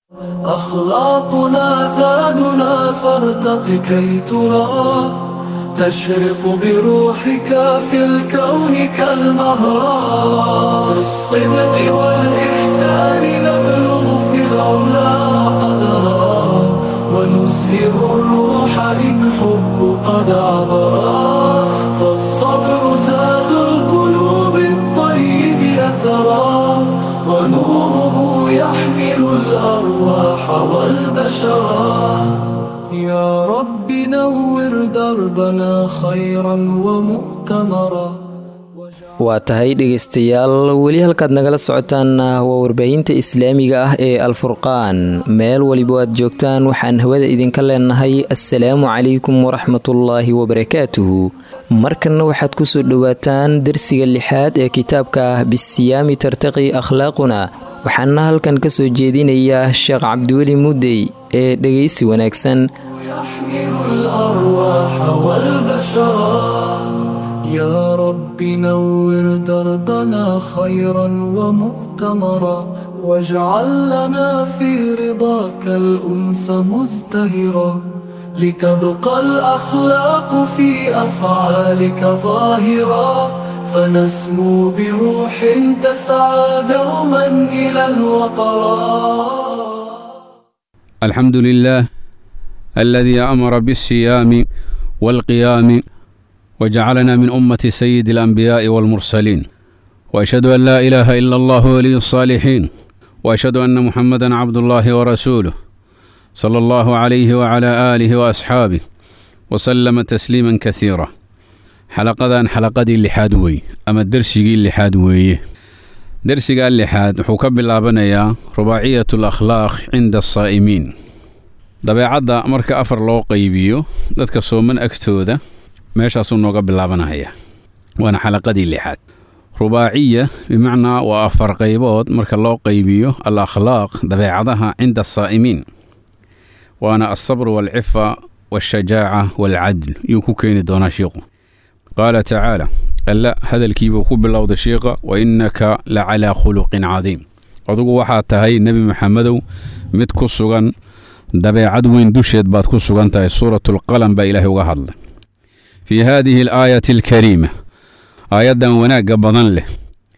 أخلاقنا زادنا فارتق كي ترى تشرق بروحك في الكون كالمهرة بالصدق والإحسان نبلغ في العلا قدرا ونزهر الروح إن حب قد عبرا فالصبر زاد القلوب الطيب أثرا ونوره يحمل الأرواح والبشرا يا رب نور دربنا خيرا ومؤتمرا. waa tahay dhegaystayaal weli halkaad nagala socotaan waa warbaahinta islaamiga ah ee alfurqaan meel waliba aad joogtaan waxaan hawada idinka leenahay assalaamu calaykum waraxmatullaahi wabarakaatuhu. markanna waxaad ku soo dhowaataan darsiga 6aad ee kitaabka bisiyaami tartaqi akhlaaquna waxaana halkan ka soo jeedinayaa sheekh cabdiweli mudey ee dhegaysi wanaagsan. يا رب نور دربنا خيرا ومؤتمرا واجعل لنا في رضاك الأنس مزدهرا لتبقى الأخلاق في أفعالك ظاهرا فنسمو بروح تسعى دوما إلى الوقرا. الحمد لله الذي أمر بالصيام والقيام وجعلنا من أمة سيد الأنبياء والمرسلين وأشهد أن لا إله إلا الله ولي الصالحين وأشهد أن محمدا عبد الله ورسوله صلى الله عليه وعلى آله وأصحابه وسلم تسليما كثيرا. حلقة اللحاد وي أما الدرسي اللحاد وي درسي اللحاد حكب اللابنيا رباعية الأخلاق عند الصائمين dabeecadda marka afar loo qaybiyo dadka sooman agtooda meeshaas uu nooga bilaabanaya waana xalaqadii 6aad. rubaaciya bimacnaa waa afar qaybood marka loo qaybiyo al-akhlaaq dabeecadaha cinda as-saa'imiin waana as-sabr wal-'ifa wash-shajaa'a wal-'adl yuu ku keeni doonaa sheekhu. qaala tacaala alla hadalkiibuu ku bilowda sheekha wa innaka la calaa khuluqin cadiim adigu waxaa tahay nebi maxamedow mid ku sugan dabeecad weyn dusheed baad ku sugan tahay. suuratul qalam baa ilaahay uga hadlay في هذه الآية الكريمة آية وناق بضن له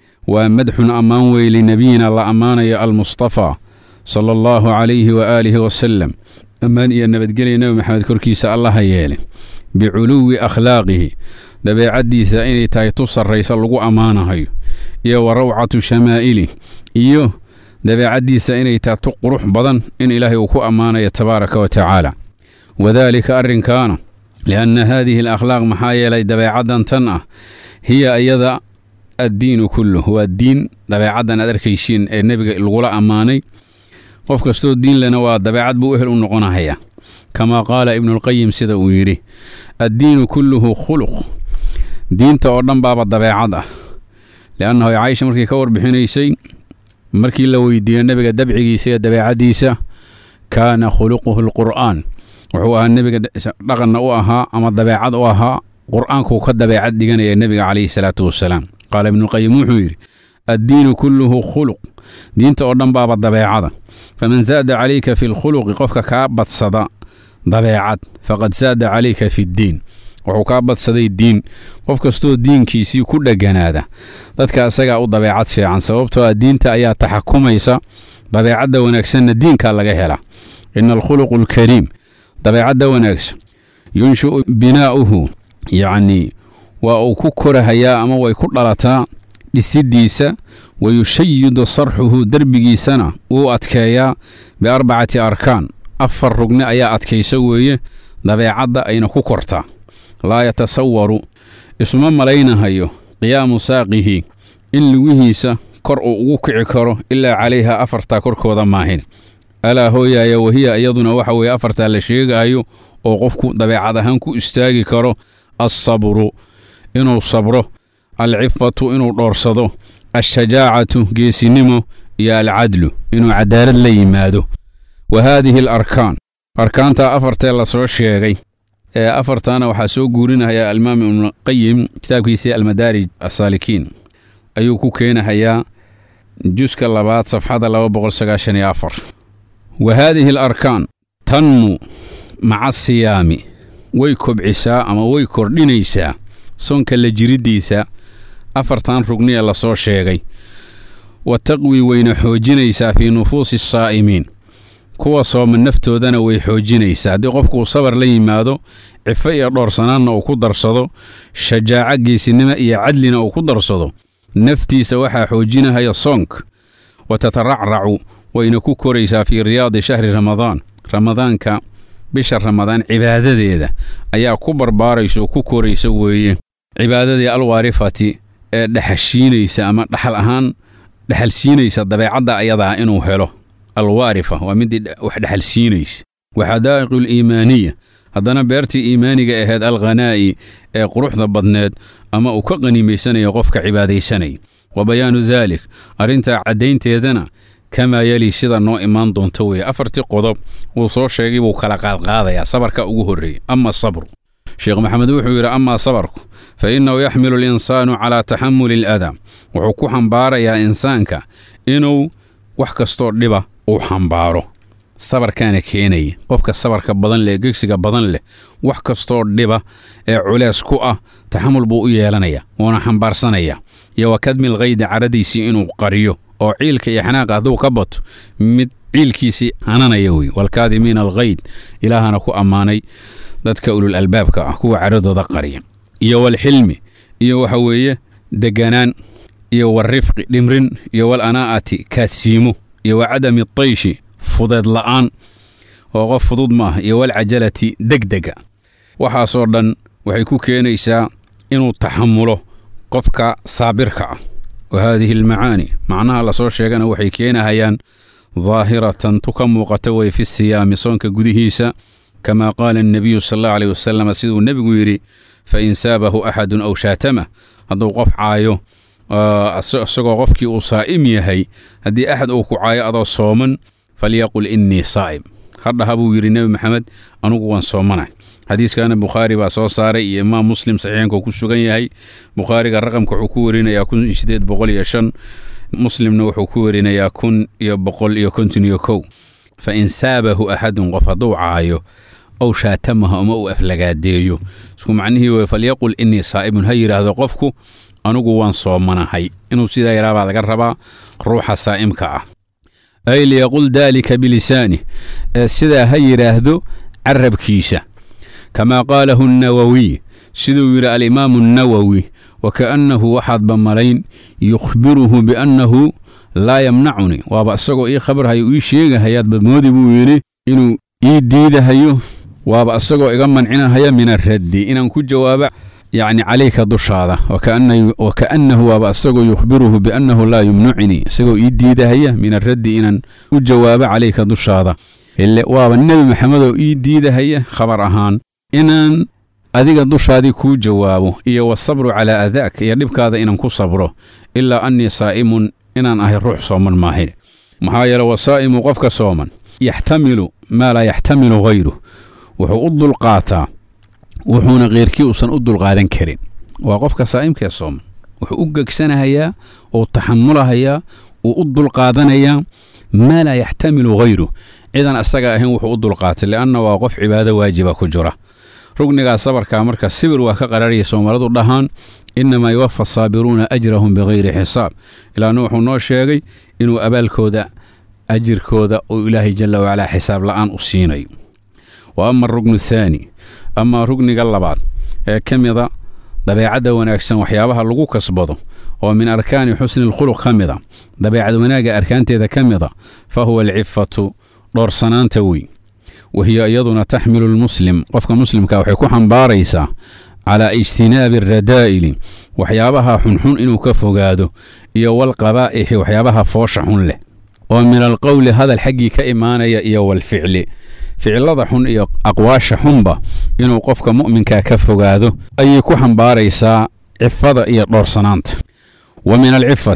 ومدح أمان ويل نبينا الله أمان يا المصطفى صلى الله عليه وآله وسلم أمان يا النبي قال نبي محمد كركيس الله ياله بعلو أخلاقه دبي عدي سائني تايتصر رئيس اللقو أمانه يا وروعة شمائله إيوه دبي عدي سائني تاتقرح بضن إن إلهي وكو أمانه يتبارك وتعالى وذلك أرن كان لأن هذه الأخلاق محايا لي دبيعة تنأ هي أيضا الدين كله هو الدين دبيعة أدركيشين النبي الغلاء أماني وفكستو الدين لنا دبيعة بوهل ونقنا هي كما قال ابن القيم سيدا ويري الدين كله خلق دين تأردن بابا دبيعة لأنه يعيش مركي كور بحنيسي مركي لو يدي النبي دبعي سيدا دبيعة ديسا كان خلقه القرآن wuxuu ahaa nabiga dhaqanna u ahaa ama dabeecad u ahaa quraanku ka dabeecad dhiganaya nabiga kaleey salaatu wasalaam. qaal ibn qayyim wuxuu yiri ad-diin kulluhu khuluq diinta oo dhan baaba dabeecada faman zaada alayka fi al-khuluq qofka ka badsada dabeecad faqad zaada alayka fi ad-diin wuxuu ka badsaday diin qof kastoo diinkiisii ku dhaganaada dadka asaga u dabeecad fiican sababtoo ah diinta ayaa taxakumaysa dabeecada wanaagsan diinka laga hela. in al-khuluq al-karim dabeecadda wanaagsan yunshu binaa'uhu yacni waa uu ku korahayaa ama way ku dhalataa dhisidiisa wayushayidu sarxuhu derbigiisana uu adkeeyaa biarbacati arkaan afar rugni ayaa adkaysa weeye dabeecadda ayna ku kortaa. laa yatasawaru isuma malaynahayo qiyaamu saaqihi in lugihiisa kor uu ugu kici karo ilaa calayha afartaa korkooda maahin. alaa hooyaaya wahiya iyaduna waxa weeye afartaa la sheegaayo oo qofku dabeecad ahaan ku istaagi karo as-sabru inuu sabro al-'ifatu inuu dhoorsado ash-shajaa'atu geesinimo iyo al-'adlu inuu cadaalad la yimaado. wa hadhihi al-arkaan arkaanta afartee la soo sheegay ee afartaana waxaa soo guurinaya al-imaam ibn qayyim kitaabkiisa al-madaarij as-saalikiin ayuu ku keenayaa juska labaad safxada 294 وهذه الأركان تنمو مع الصيام ويكبعسا أما ويكردينيسا صنك لجريديسا أفرتان رقنية لصور شيغي وتقوي وين حوجينيسا في نفوس الصائمين كوا صوم النفتو دانا ويحوجينيسا دي قفكو صبر لي مادو عفايا دور سنانا وكو درصدو شجاعة جيسينما إيا عدلنا وكو درصدو نفتي سواحا حوجينها يا صنك وتترعرع وينكو كوريسا في رياض شهر رمضان كا بشهر رمضان عبادة ديدا أيا كبر باريسو كو كوريسا وي عبادة دي الوارفة دحشينيسا أما دحل سينيسا دبيعدا أيضا إنو هلو الوارفة ومدي دحل سينيس وحدائق الإيمانية هذانا بيرتي إيمانيك إهاد الغنائي قروح ضبطناد أما أكغني ميساني يغفك عبادي سني وبيان ذلك أرنت عدين تيدنا كما يلي سيدا نو إيمان دون توي أفرتي قضب وصور شيقي وكالقال قاضي صبرك أقهري أما الصبر شيخ محمد وحوير أما صبرك فإنه يحمل الإنسان على تحمل الأذى وحكو حنبار يا إنسانك إنه وحكستور لبا وحنباره صبر كان كيني قفك الصبر كبدن له جيكسك بدن له وحكستور لبا علاس كوأ تحمل بو يلانيا وانا حنبار سنيا يا وكدم الغيد عرديسي إنه قريو أو عيلك يحناق ذو كبط مد عيلكيسي أنا يوي والكاذمين الغيد إلهنا كو أماني ذاتك أولو الألباب كو عرض ذقريا يو الحلم يو حوية دقانان يو الرفق دمرن يو الأناءة كاتسيمو يو عدم الطيش فضاد لآن وغف فضود ما يو العجلة دقدقة وحاصوردن وحيكو كينيسا إنو تحمله قفك صابرك وهذه المعاني معناها لصور شيئا وحي كينا هيان ظاهرة تكم قتوي في الصيام صنك قدهيسا كما قال النبي صلى الله عليه وسلم سيدو النبي يري فإن سابه أحد أو شاتمه هذا قف عايو أسقو قفكي أصائم يهي هدي أحد أو كعايا أضو صومن فليقل إني صائم هذا هبو يري النبي محمد أنوغوان صومنا حديث كان بخاري باسو صاري إمام مسلم صحيحاً كوكوشوغان يهي بخاري الرقم كعكورين يكون شديد بقول يشن مسلم نوح كورين يكون يبقول يكون يكو فإن سابه أحد قفضو عايو أو شاتمه أو أفلقات ديو سكو معنه فليقل إني صائم هير هذا قفكو أنوغوان صومنا هاي إنو سيدا يرابا ذكربا روح صائم كأه أي ليقول ذلك بلسانه سيدا هير هذا عرب كيسة كما قاله النووي سيدو يرى الإمام النووي وكأنه واحد بمرين يخبره بأنه لا يمنعني وابأسقو إيه خبر هايو إيه شيء هيات بمودي بويري إنو إيه ديده هايو وابأسقو إيه منعنا هيا من الرد إنو كو جواب يعني عليك دوش هذا وكأنه وابأسقو يخبره بأنه لا يمنعني سقو إيه ديده هيا من الرد إنو كو جواب عليك دوش هذا اللي واب النبي محمد إيه ديده هيا خبر أهان إنن أذيك دوش هذه كو جوابه إيه والصبر على أذاك يربك هذا إنن كو صبره إلا أني صائم إنن أهي الروح صوما ماهر محايل وصائم وقفك صوما يحتمل ما لا يحتمل غيره وحو أضو القاطع وحونا غير كيوسا أضو الغادن كرين وقفك صائم كي صوم وحو أقك سنة هيا وتحملها هيا وأضو القادن هيا ما لا يحتمل غيره إذن أستقى أهين وحو أضو القاتل لأنه وقف عبادة واجبة كجرة رقنقا صبر كامركا السبر وكقراري سومرد الدهان إنما يوفى الصابرون أجرهم بغير حساب إلى نوح النوشيغي إنو أبال كودا أجر كودا وإلهي جل وعلا حساب لآن أصيني وأما الرقن الثاني أما رقنقا اللبعض كميضا دبيعة وناكسن وحيابها اللقو كسبضو ومن أركان حسن الخلق كميضا دبيعة وناقا أركان تيدا كميضا فهو العفة دور سنان توي وهي أيضا تحمل المسلم وفق مسلم كوحيكو حنباريسا على اجتناب الردائل وحيابها حنحن إنو كفقادو إيو القبائح وحيابها فوشحن له ومن القول هذا الحقي كإيمان إيو الفعل فعل ضحن إيو أقواش حنبا إنو قفك مؤمن كفقادو أيكو حنباريسا عفضة إيو دورسانانت ومن العفة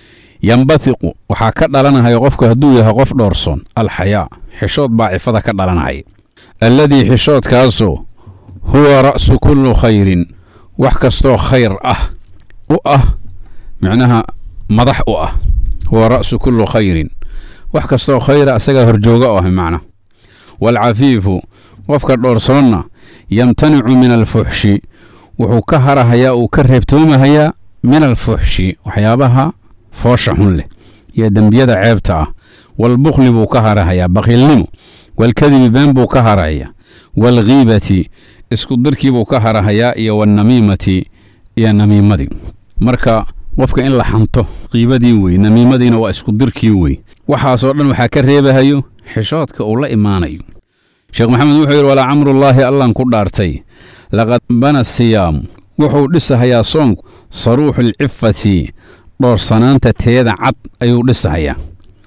ينبثق وحاكد لنا هاي قفك هدوية قف دورسون الحياة حشود با عفضة كد لنا هاي الذي حشود كاسو هو رأس كل خير وحكستو خير معناها مضح هو رأس كل خير wax kastoo khayra asagaa horjooga oo ah macna. waalcafiifu qofka dhoorsoonna yamtanicu min alfuxshi wuxuu ka harahayaa uu ka reebtoomahayaa min alfuxshi waxyaabaha foosha xun leh iyo dembiyada ceebta ah. waalbukhli buu ka harahayaa bakhiilnimo. waalkadibi been buu ka harahayaa. waalghiibati isku dirkii buu ka harahayaa iyo waalnamiimati iyo namiimadii. marka qofka in la xanto qiibadii wey, namiimadiina waa isku dirkii wey. waxaasoo dhan waxaa ka reebahayo xishoodka uu la imaanayo. sheekh maxamed wuxuu yidhi walaa camrullaahi allan ku dhaartay laqad bana siyaamu wuxuu dhisahayaa soonku saruuxulcifati dhoorsanaanta teeda cad ayuu dhisahayaa.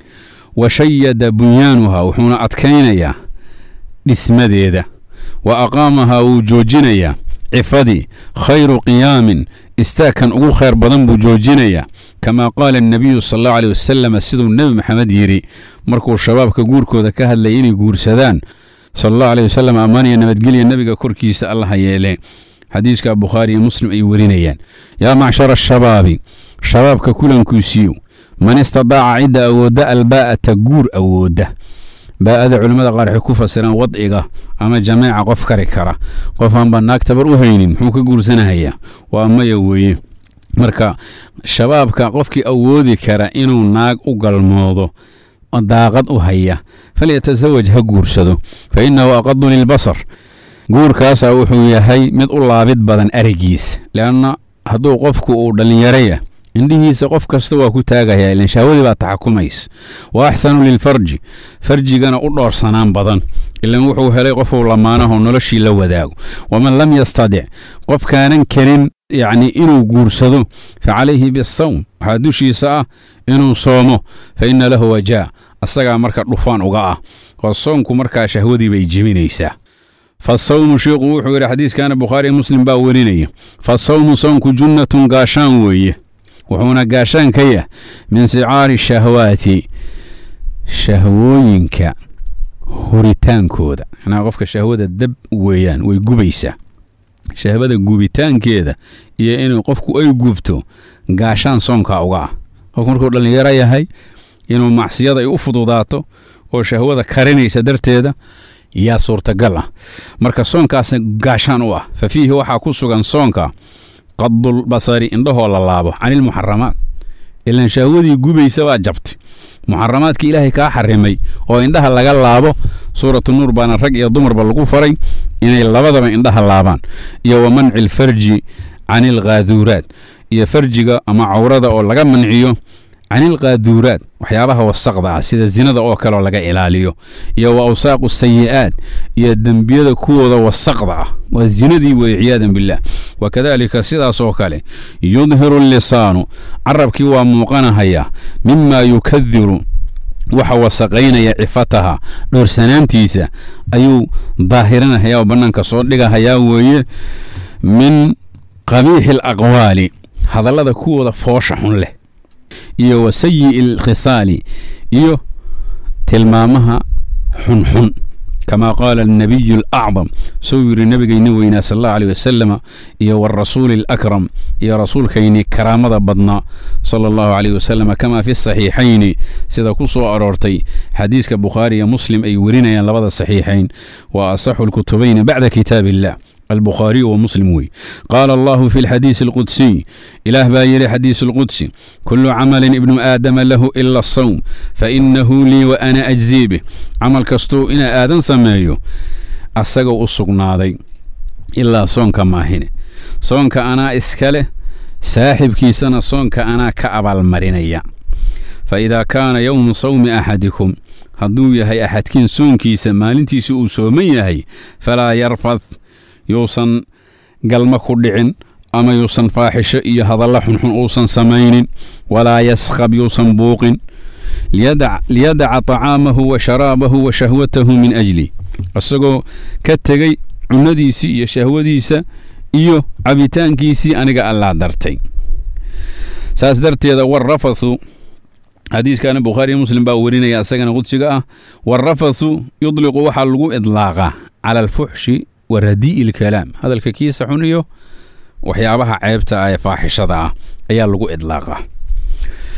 wa shayada bunyaanuhaa wuxuuna adkaynayaa dhismadeeda. wa aqaamahaa wuu joojinayaa cifadii. khayru qiyaamin istaagkan ugu khayr badan buu joojinayaa. kamaa qaala annabiyu sal allahu aleyh wasalam siduu nebi maxamed yidhi markuu shabaabka guurkooda ka hadlayay inay guursadaan sal allahu aleyh wasalam ammaan iyo nabadgelya nebiga korkiisa allaha yeele. xadiiska bukhaari iyo muslim ay werinayaan. yaa macshara ashabaabi shabaabka kulankiisiiyo man istadaaca cidda awoodda albaa'ata guur awoodda. baa'ada culimmada qaar waxay ku fasiraan wadciga ama jamaaca qof kari kara. qof aanba naag tabar u haynin muxuu ka guursanahayaa? waa maya weeye. marka shabaabka qofkii awoodi kara inuu naag u galmoodo daaqad u haya falyatasawaj ha guursado fa innahu aqadu lilbasar. guurkaasaa wuxuu yahay mid u laabid badan arigiisa. leanna hadduu qofku uu dhallinyaraya indhihiisa qof kasta waa ku taagayaa ilan shahwadii baa taxakumaysa. wa axsanu lilfarji farjigana u dhoorsanaan badan ilan wuxuu helay qofuu lamaanaho noloshii la wadaago. waman lam yastadic qofkaanan karin yacni inuu guursado fa calayhi bisawm waxaa dushiisa ah inuu soomo. fa inna lahu wajaa asagaa marka dhufaan uga ah oo soonku markaa shahwadii bay jebinaysaa. fasawmu sheikhu wuxuu yidhi xadiiskaana bukhaari muslim baa werinaya. fasawmu soonku junnatun gaashaan weeye wuxuuna gaashaan ka yah min sicaari shahwaati shahwooyinka huritaankooda. anaa qofka shahwada dab weeyaan way gubaysaa. shahwada gubitaankeeda iyo inuu qofku ay gubto gaashaan soonka uga ah. qofku markuu dhallinyaro yahay inuu macsiyada ay u fududaato oo shahwada karinaysa darteeda yaa suurtagal ah. marka soonkaasna gaashaan u ah. fa fiihi waxaa ku sugan soonka qadulbasari indhahoo la laabo canilmuxaramaat ilaan shahwadii gubaysa baa jabtay. muxaramaadka ilaahay kaa xarimay oo indhaha laga laabo suuratu nuur baana rag iyo dumarba lagu faray inay labadaba indhaha laabaan. iyo wa manci lfarji canilqaaduuraad iyo farjiga ama cawrada oo laga manciyo canilqaaduuraad waxyaabaha wasaqda ah sida zinada oo kale oo laga ilaaliyo. iyo wa awsaaqu sayi'aad iyo dembiyada kuwooda wasaqda ah waa zinadii weeye ciyaadan billaah. wakadaalika sidaas oo kale yudhiru lisaanu carabkii waa muuqanahayaa mimaa yukadiru waxa wasaqaynaya cifataha dhoorsanaantiisa ayuu daahirinahayaa oo bannaanka soo dhigahayaa weeye. min qabiixi alaqwaali hadallada kuwooda foosha xun leh iyo wa sayi'i alkhisaali iyo tilmaamaha xunxun. kamaa qaala annabiyu alacdam suu yidhi nabigayni weynaa sal allahu aleyh wasalama iyo waarasuuli alakram iyo rasuulkaynii karaamada badnaa sala allahu caleyh wasalama kamaa fi saxiixayni sida ku soo aroortay xadiiska bukhaari iyo muslim ay werinayaan labada saxiixayn. wa asaxu lkutubayni bacda kitaab illah البخاري ومسلم وي. قال الله في الحديث القدسي إله بايري حديث القدسي كل عمل ابن آدم له إلا الصوم فإنه لي وأنا أجزي به. عمل كستو إن آدم سمايو أساقو أسقناضي إلا صونك ماهن صونك أنا إسكاله ساحب كيسانا صونك أنا كأبال مرينيا. فإذا كان يوم صوم أحدكم هدو يهي أحد كين صون كيسا مالنتي سوء صومي يهي فلا يرفض yuusan galma ku dhicin ama yuusan faaxisho iyo hadalla xunxun uusan samaynin. walaa yaskhab yuusan buuqin. liyadaca طacaamahu wa sharaabahu wa shahwatahu min ajli isagoo ka tegey cunadiisii iyo shahwadiisa iyo cabitaankiisii aniga allaa dartay. saas darteeda warafathu xadiiskaana bukhaari muslim baa werinaya isagana qudsiga ah. warafathu yudliqu waxaa lagu idlaaqaa cala alfuxshi waradii'i ilkalaam hadalka kiisa xun iyo waxyaabaha ceebta ah ee faaxishada ah ayaa lagu idlaaqaa.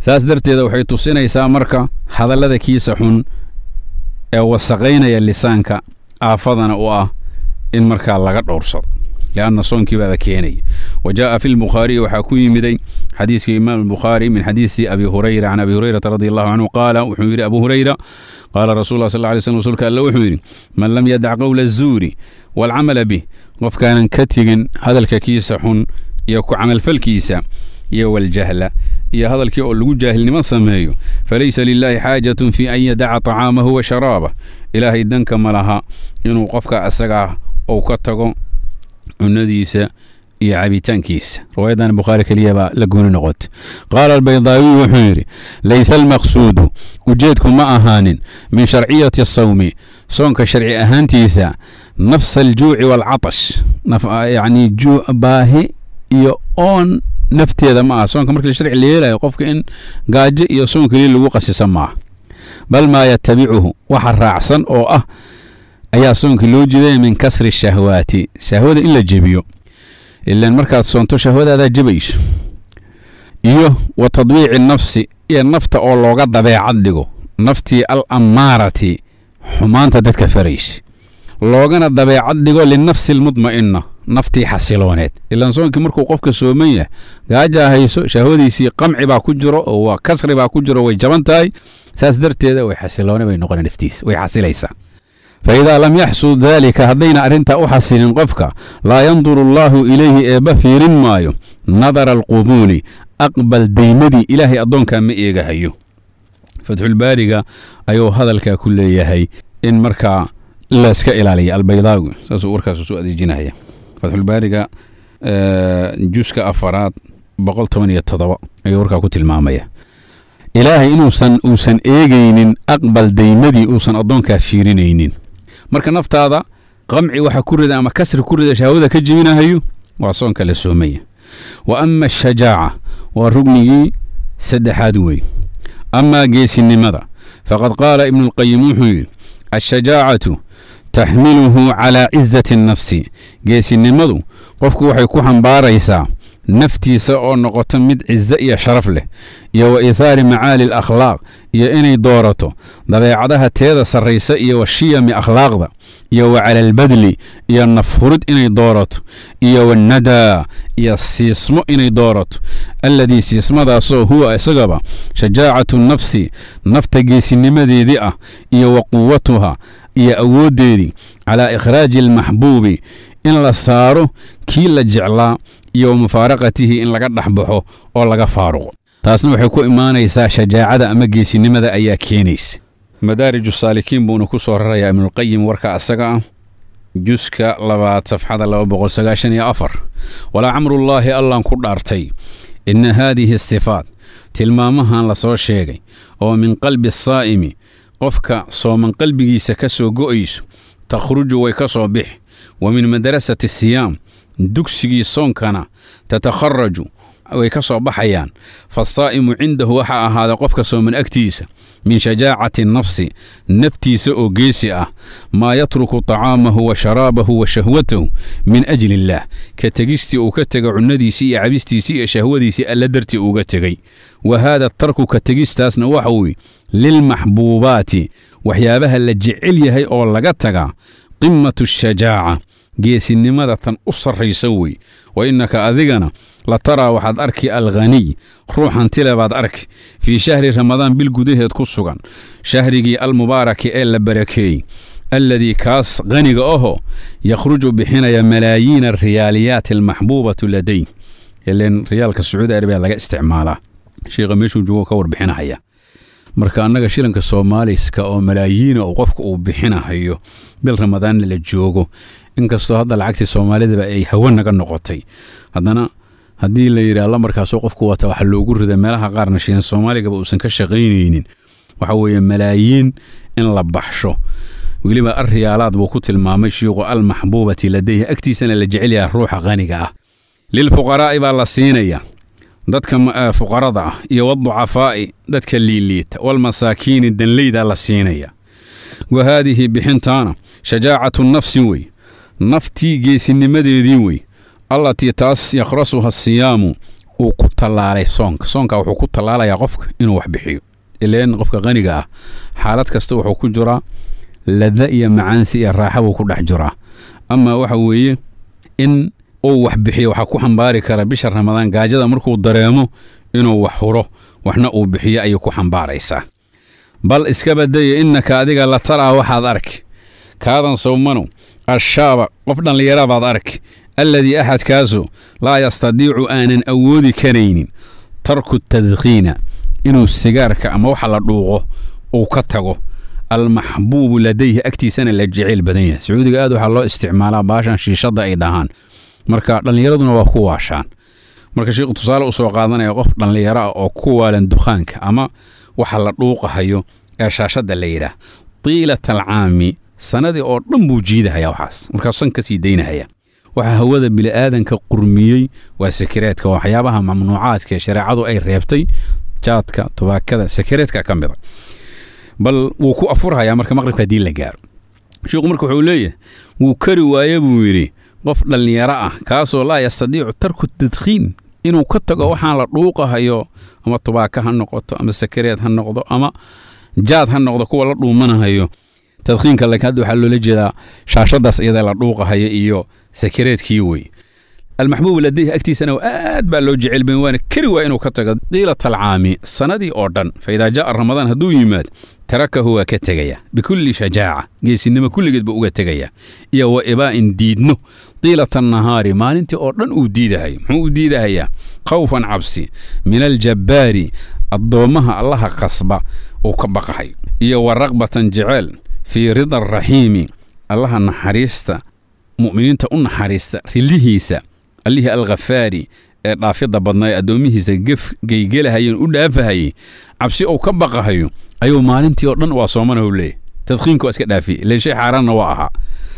saas darteeda waxay tusinaysaa marka hadallada kiisa xun ee wasaqaynaya lisaanka aafadana u ah in markaa laga dhowrsado لأن صونك بذا كيني. وجاء في البخاري وحكوي مدي حديث الإمام البخاري من حديث أبي هريرة عن أبي هريرة رضي الله عنه قال وحوير أبو هريرة قال رسول الله صلى الله عليه وسلم رسولك ألا وحوير من لم يدع قول الزور والعمل به وف كان كتغن هذا الكيس حن يكو عمل فالكيسة يو الجهل يا هذا الكي أقول جاهل لما سميه فليس لله حاجة في أن يدع طعامه وشرابه إلهي دنك ملها إنه قفك أسقع أو كتغن cunadiisa iyo cabitaankiisa riwaayadan Bukhari kaliya ba la gooni noqot qaal al-Baydawi wuxuu yiri laysa al-maqsuud ujeedku ma ahaanin min shar'iyati as-sawmi soonka sharci ahaantiisa nafs al-juu'i wal-'atash yani juu' baahi iyo on nafteeda ma soonka markii sharci leeyahay qofka in gaajo iyo soonka lagu qasisan ma bal ma yattabi'uhu waxa raacsan oo ah ayaa soonka loo jeeday min kasri shahwaati shahwada illa jabiyo illa markaad soonto shahwadaada jabayso iyo wa tadwiici nafsi iyo nafta oo looga dabeecad dhigo naftii al-amarati xumaanta dadka faraysi loogana dabeecad dhigo linafsi al-mudma'inna naftii xasilooneed illa soonka markuu qofka sooman yahay gaaja hayso shahwadiisii qamci baa ku jiro oo waa kasri baa ku jiro way jaban tahay saas darteeda way xasiloonay bay noqon naftiis way xasilaysaa فإذا لم يحصل ذلك هدينا أرنتا أحسن قفك لا ينظر الله إليه إبفير مايو نظر القبول أقبل ديمدي إلهي أدونك مئيغا هيو فتح البارقة أيو هذا الكاكل يهي إن مركا لاسك إلالي البيضاوي ساسو أركا سوء دي جناهية فتح البارقة جوسك أفراد بقلت من يتضوى أيو أركا كتل مامية إلهي إنو سن إيغينين أقبل ديمدي أوسن أدونك فيرينينين marka naftaada qamci waxa ku rida ama kasri ku rida shahwada ka jibinahayo waa soonka la soomaya wa amma ash-shajaa'a wa rugnigi saddexaad way amma geesinimada faqad qala ibn al-qayyim ash-shajaa'atu tahmiluhu ala 'izzati an-nafsi geesinimadu qofku waxay ku xambaaraysaa naftiisa oo noqoto mid cizza iyo sharaf leh iyo wa ithaari macaali al-akhlaaq iyo inay doorato dabeecadaha teeda sarreysa iyo washiyami akhlaaqda iyo wa cala al-badli iyo nafhurid inay doorato iyo wanada iyo siismo inay doorato alladii siismadaasoo huwa isagaba shajaacatu nafsi nafta geesinimadeedii ah iyo wa quwwatuha iyo awoodeedii calaa ikhraaji al-maxbuubi in la saaro kii la jeclaa iyo mufaaraqatihi in laga dhaxbaxo oo laga faaruqo taasna waxay ku imaanaysaa shajaacada ama geesinimada ayaa keenaysa madaarij saalikiin buuna ku soo raraya ibn al-qayyim warka asaga ah juska 2 safxada 294 wala amrullahi allan ku dhaartay in hadhihi sifaat tilmaamahan la soo sheegay oo min qalbi saa'imi qofka sooman qalbigiisa ka soo go'ayso takhruju way ka soo bix wa min madrasati siyam dugsigii soonkana tatakharraju way ka soo baxayaan fasaa'imu cindahu waxa ahaada qofka sooman agtiisa min shajaacati nafsi naftiisa oo geesi ah maa yatruku tacaamahu wa sharaabahu wa shahwatahu min ajli illah ka tegistii uu ka tego cunadiisii iyo cabistiisii iyo shahwadiisii alla dartii uga tegay wa haada tarku ka tegistaasna waxa weeye lilmaxbuubaati waxyaabaha la jecel yahay oo laga tagaa qimatu shajaaca geesinimada tan u sarraysa wey wa innaka adigana la taraa waxaad arki alghaniy ruuxan tile baad arki fii shahri ramadaan bil gudaheed ku sugan shahrigii almubaaraki ee la barakeeyey alladii kaas qaniga aho yakhruju bixinaya malaayiina riyaaliyaat almaxbuubatu laday ileen riyaalka sacuudi arabiya laga isticmaalaa sheekha meeshuu joogo ka warbixinahaya marka annaga shilinka soomaaliska oo malaayiina oo qofka uu bixinahayo bil ramadaan la joogo inkastoo hadda lacagtii Soomaalida ay hawo naga noqotay haddana haddii la yiraahdo markaas qofku wata waxa loogu riday meelaha qaarna shiin Soomaaliga uusan ka shaqeynaynin waxa weeye malaayiin in la baxsho waliba ar-riyaalaad buu ku tilmaamay shiiqo al-mahbuubati ladayhi agtiisana la jecel yahay ruuxa qaniga ah lil fuqaraa'i baa la siinaya dadka fuqarada ah iyo wadducafaa'i dadka liiliita wal masaakiin danleyda la siinaya wa hadhihi bixintaana shajaacatu nafsi way naftii geesinimadeedii way allatii taas yakhrasuha siyaamu uu ku tallaalay soonka wuxuu ku tallaalayaa qofka inuu wax bixiyo ileen qofka qaniga ah xaalad kasta wuxuu ku jiraa lada iyo macaansi iyo raaxa buu ku dhex jiraa ama waxa weeye in uu wax bixiyo waxaa ku xambaari kara bisha ramadaan gaajada markuu dareemo inuu wax huro waxna uu bixiyo ayay ku xambaaraysaa bal iska badaya innaka adiga la taraa waxaad arki kaadan sawmanu ashaaba qof dhallinyara baad arki alladii axadkaasu laa yastadiicu aanan awoodi karaynin tarku tadkhiina inuu sigaarka ama waxa la dhuuqo uu ka tago almaxbuubu ladayhi agtiisana la jeceyl badan yahay sacuudiga aad waxaa loo isticmaalaa baashan shiishadda ay dhahaan marka dhallinyaraduna waa ku waashaan marka sheekhu tusaale u soo qaadanaya qof dhallinyaro ah oo ku waalan dukhaanka ama waxa la dhuuqahayo ee shaashadda la yidhaah tiilata alcaami sanadii oo dhan buu jiidahayaa waxaas markaas san ka sii daynahaya waxa hawada bili'aadanka qurmiyey waa sakireedka waxyaabaha mamnuucaadka ee shareecadu ay reebtay jaadka tubaakada sakireedka ka mida bal wuu ku afurhayaa marka maqribka haddii la gaaro sheekhu marka wuxuu leeyahay wuu kari waaye buu yidhi qof dhallinyaro ah kaasoo laa yastadiicu tarku tadkhiin inuu ka tago waxaan la dhuuqahayo ama tubaaka ha noqoto ama sakireed ha noqdo ama jaad ha noqdo kuwa la dhuumanahayo tadkhiinka laakiin hadda waxaa loola jeedaa shaashadaas iyada la dhuuqahayo iyo sakireedkii wey almaxbuubu ladayhi agtiisana aad baa loo jecel bayn waana kari waa inuu ka tago diilata alcaami sanadii oo dhan fa idaa jaa'a ramadaan hadduu yimaad tarakahu waa ka tegaya bikulli shajaaca geesinimo kulligeed buu uga tegaya iyo wa ibaa'in diidno diilata annahaari maalintii oo dhan uu diidahayo muxuu u diidahayaa khawfan cabsi min aljabbaari addoommaha allaha qasba uu ka baqahayo iyo wa raqbatan jeceel fii rida araxiimi allaha naxariista mu'miniinta u naxariista rilihiisa allihii alkhafaari ee dhaafidda badnaa ee addoomihiisa gefgeygelahayeen u dhaafahayey cabsi uu ka baqahayo ayuu maalintii oo dhan waa soomanahu leeyahy tadkhiinku waa iska dhaafiyey ileen shay xaaraanna waa ahaa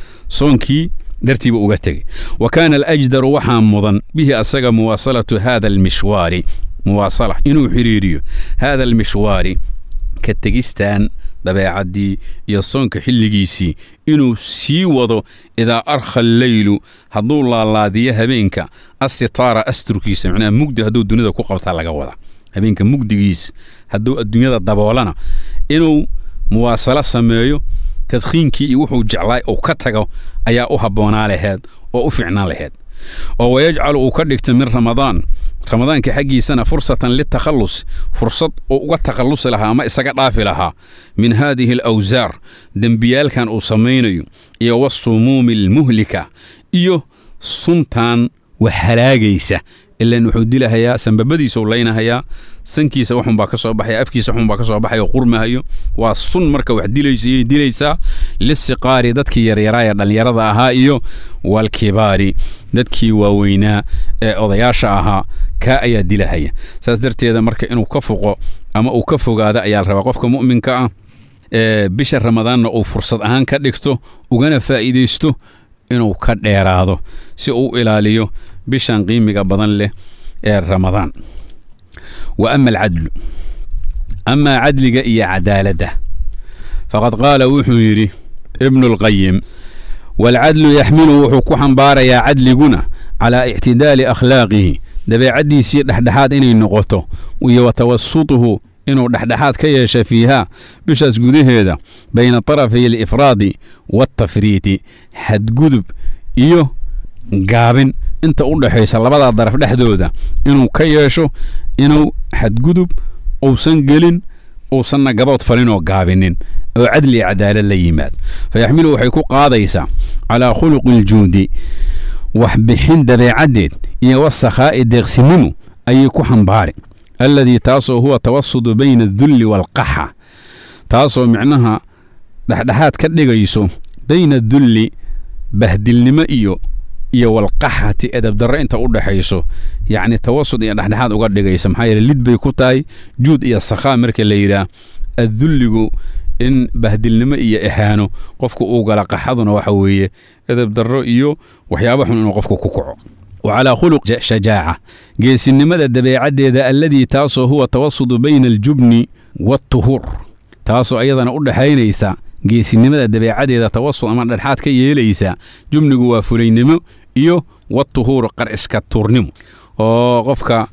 soonkii dartiiba uga tegey wa kaana alajdaru waxaa mudan bihi asaga muwaasalatu haada almishwaari muwaasala inuu xiriiriyo haada almishwaari ka tegistaan dabeecaddii iyo soonka xilligiisii inuu sii wado idaa arkha alleylu hadduu laalaadiyo habeenka assitaara asturkiisa macnaha mugdi hadduu dunida ku qabtaa laga wada habeenka mugdigiisa hadduu adduunyada daboolana inuu muwaasalo sameeyo tadkhiinkii iyo wuxuu jeclaay uu ka tago ayaa u habboonaa laheed oo u fiicnaan laheed oo wayajcalu uu ka dhigta min ramadaanka xaggiisana fursatan litakhallus fursad uu uga takhallusi lahaa ama isaga dhaafi lahaa min haadihi alawsaar dembiyaalkan uu samaynayo iyo wasumuumi almuhlika iyo suntaan wax halaagaysa ilaan wuxuu dilahayaa sanbabadiisuu laynahayaa sankiisa waxunbaa ka soo baxaya afkiisa waxunbaa ka soo baxaya qurmahayo waa sun marka wax dilaysayay dilaysaa lisiqaari dadkii yaryaraa ee dhallinyarada ahaa iyo walkibaari dadkii waaweynaa ee odayaasha ahaa kaa ayaa dilahaya saas darteeda marka inuu ka foqo ama uu ka fogaado ayaa la rabaa qofka mu'minka ah bisha ramadaanna uu fursad ahaan ka dhigto ugana faa'iidaysto inuu ka dheeraado si uu ilaaliyo bishan qiimiga badan leh ee ramadaan wa ama alcadlu amaa cadliga iyo cadaaladda faqad qaala wuxuu yidhi ibnu اlqayim waalcadlu yaxmilu wuxuu ku xambaarayaa cadliguna calaa ictidaali akhlaaqihi dabeecaddiisii dhexdhexaad inay noqoto iyo wa tawasutuhu inuu dhexdhexaad ka yeesha fiihaa bishaas gudaheeda bayna tarafay alifraadi waatafriiti xadgudub iyo gaabin inta u dhaxaysa labadaa daraf dhexdooda inuu ka yeesho inuu xadgudub uusan gelin uusanna gabood falinoo gaabinin oo cadli iyo cadaalad la yimaad fayaxmilu waxay ku qaadaysaa calaa khuluqi aljuudi wax bixin dabeecaddeed iyo wasakhaa'i deeqsinimo ayay ku xambaari alladii taasoo huwa tawasudu bayna adulli waalqaxa taasoo micnaha dhexdhexaad ka dhigayso bayna adulli bahdilnimo iyo walqaxati edabdarro inta u dhaxayso yacni tawasud iyo dhexdhexaad uga dhigaysa maxaa yeele lid bay ku tahay juud iyo sakhaa marka la yidhaah addulligu in bahdilnimo iyo ihaano qofku uu gala qaxaduna waxa weeye edabdarro iyo waxyaaba xun inuu qofku ku kaco وعلى خلق شجاعة جيسنمada dabeecaddeeda alladii taasoo huwa tawasudu bayna aljubni waatuhur taasoo ayadana u dhaxaynaysa geesinimada dabeecaddeeda tawasud ama dhexaad ka yeelaysa jubnigu waa fulaynimo iyo waatuhur qar iska tuurnimo oo qofka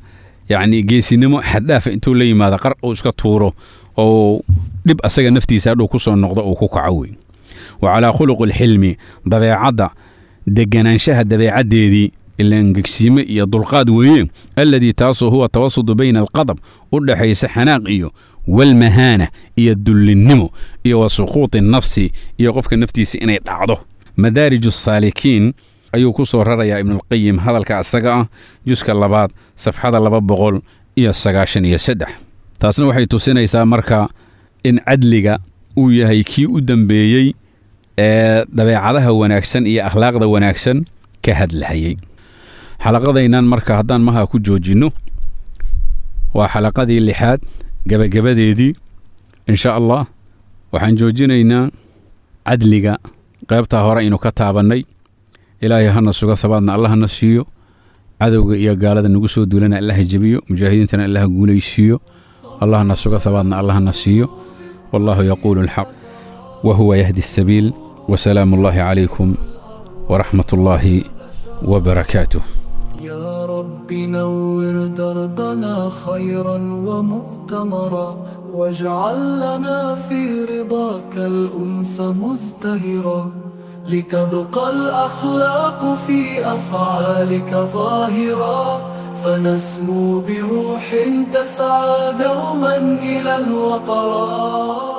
yacni geesinimo xaddaafa intuu la yimaado qar uu iska tuuro oo dhib asaga naftiisa hadhuu ku soo noqdo uu ku kaco weyn wa calaa khuluqi alxilmi dabeecadda deganaanshaha dabeecaddeedii ilaan gegsiime iyo dulqaad weeye alladii taasoo huwa tawasudu bayna alqadab u dhaxaysa xanaaq iyo walmahaana iyo dullinnimo iyo wa suquuti nafsi iyo qofka naftiisa inay dhacdo madaariju saalikiin ayuu ku soo rarayaa ibnulqayim hadalka asaga ah juska 2 safxada 293 taasna waxay tusinaysaa marka in cadliga uu yahay kii u dambeeyey ee dabeecadaha wanaagsan iyo akhlaaqda wanaagsan ka hadlahayay xalaqadaynan marka haddaan maha ku joojinno waa xalaqadii 6aad gabagabadeedii insha allah waxaan joojinaynaa cadliga qaybtaa hore inuu ka taabannay ilaahay hana suga sabaadna allahna siiyo cadowga iyo gaalada nagu soo duulana allaha jabiyo mujaahidiintana allaha guulaysiiyo allahna suga sabaadna allahna siiyo wallahu yaquulu alxaq wa huwa yahdi الsabiil وسلام الله عليكم ورحمة الله وبركاته يا رب نور دربنا خيرا ومؤتمرا واجعل لنا في رضاك الأنس مزدهرا لتبقى الأخلاق في أفعالك ظاهرا فنسمو بروح تسعى دوما إلى الوطرات